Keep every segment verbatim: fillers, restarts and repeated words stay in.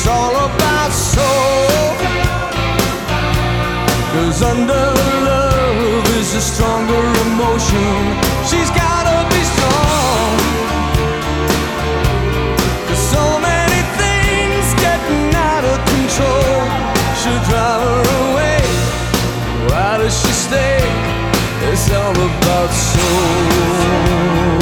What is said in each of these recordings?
It's all about soul, 'cause under love is a stronger emotion. She's gotta be strong, 'cause so many things getting out of control should drive her away. Why does she stay? It's all about soul.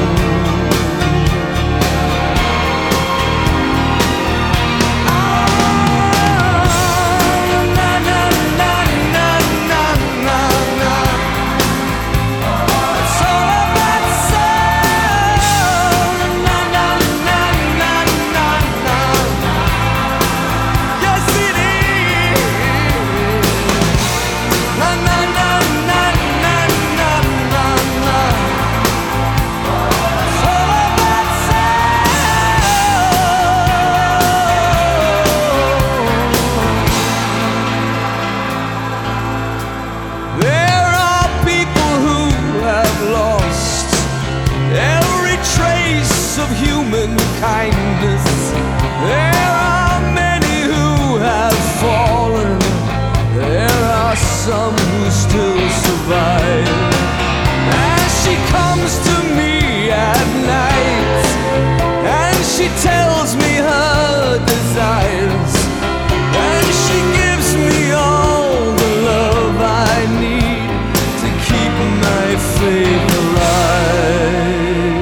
Of human kindness, there are many who have fallen. There are some who still survive. And she comes to me at night, and she tells me her desires, and she gives me all the love I need to keep my faith alive.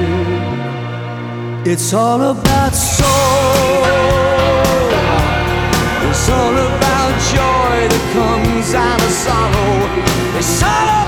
It's all about soul. It's all about joy that comes out of sorrow. It's all